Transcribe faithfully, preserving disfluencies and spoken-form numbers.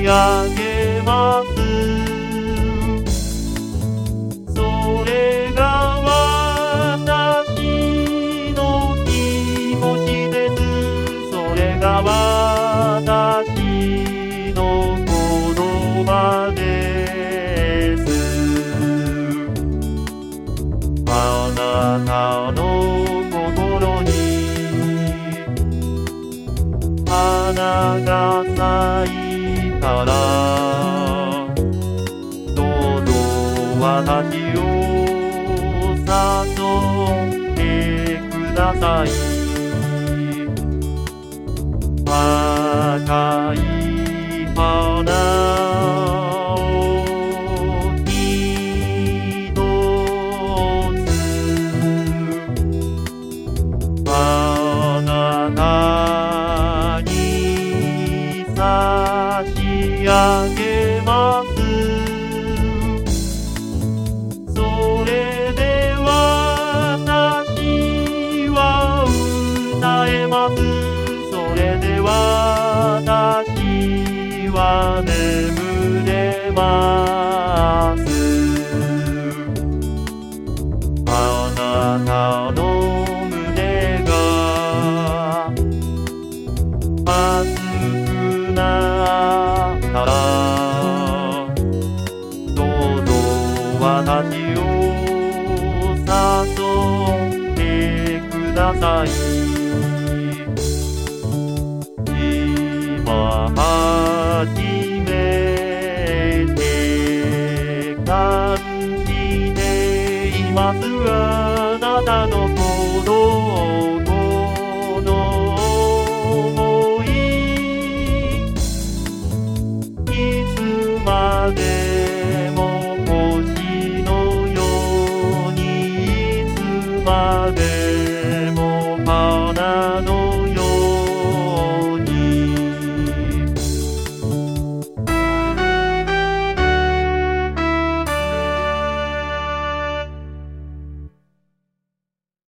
上げます。それが私の気持ちです。それが私の言葉です。あなたの心に花が咲いたら、どうぞ私を誘ってください。赤い花を一つあなたに差し上げます。それで私は歌えます。それで私は眠れます。あなたの胸が熱くなったら、どうぞ私を誘ってください。今初めて感じています。あなたの鼓動の想い、いつまでも星のように、いつまでも花の